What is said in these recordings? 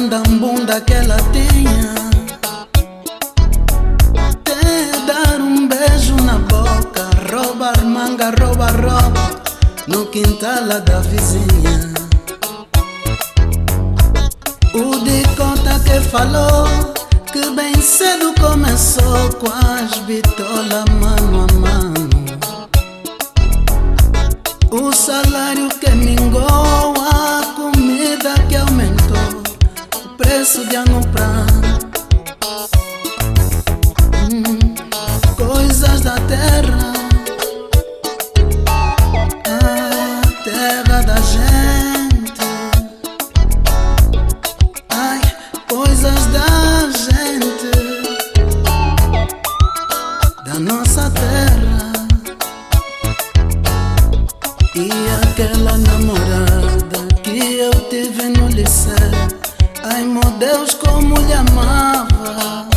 grande bunda que ela tinha, até dar um beijo na boca, roubar manga, roubar roupa no quintal lá da vizinha. O de conta que falou que bem cedo começou com as bitolas mano a mano. O salário que mingou, a comida que aumentou, o preço de ano pra ano. Coisas da terra, a terra da gente. Ai, coisas da gente, da nossa terra. E aquela namorada que eu tive no liceu, ai meu Deus, como lhe amava.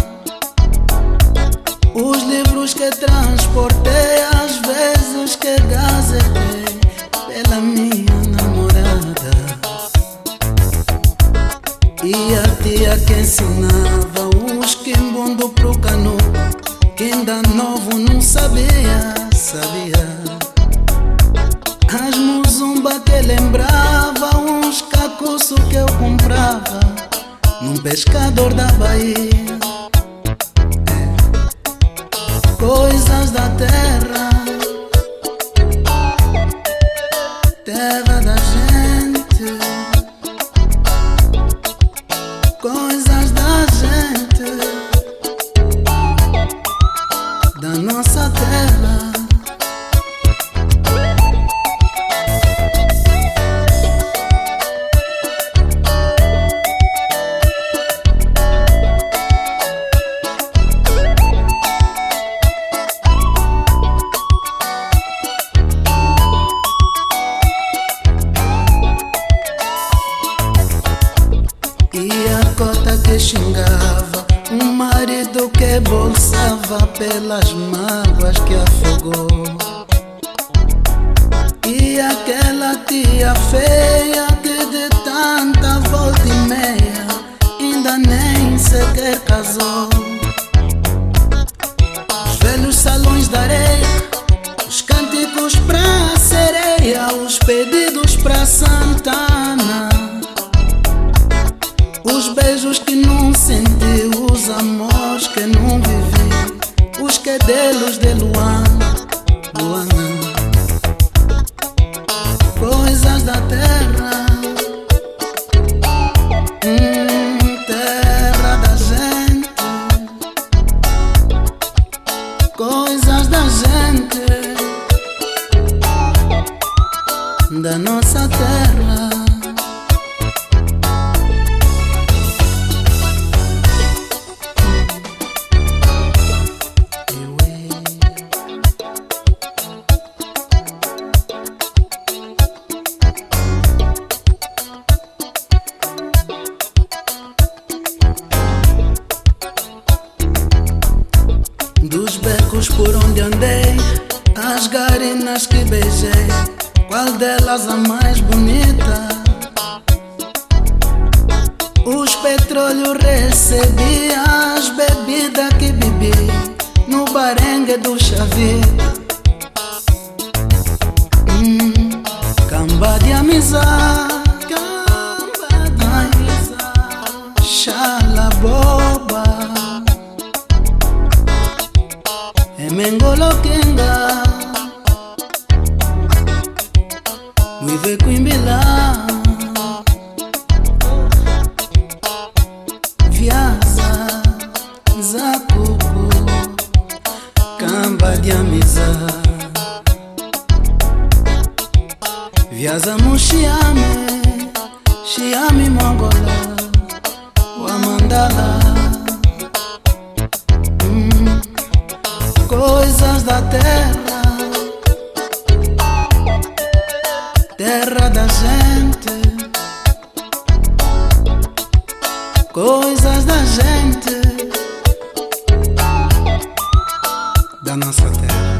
Os livros que transportei, as vezes que gazetei pela minha namorada. E a tia que ensinava os quimbundo pro canu, que ainda novo não sabia. As muzumba que lembrava, uns cacuço que eu comprava num pescador da Bahia. Coisas da terra, terra da gente. Coisas da gente, da nossa terra. E a cota que xingava, um marido que bolsava pelas mágoas que afogou. E aquela tia feia que de tanta volta e meia ainda nem sequer casou. Os velhos salões da areia, os cânticos pra sereia, os pedidos pra Santana, os beijos que não senti, os amores que não vivi, os quedelos de Luana. Coisas da terra, terra da gente. Coisas da gente, da nossa terra. Dos becos por onde andei, as garinas que beijei, qual delas a mais bonita? Os petróleos recebi, as bebidas que bebi no barengue do Chavita. Camba de amizade, chala boba, Mengolo Kenga, Muive Quimbila, Viaza, Zakuku, Camba de amizade, Viaza Mushiame, Shiame Mongola, Wamandala. Coisas da terra, terra da gente. Coisas da gente, da nossa terra.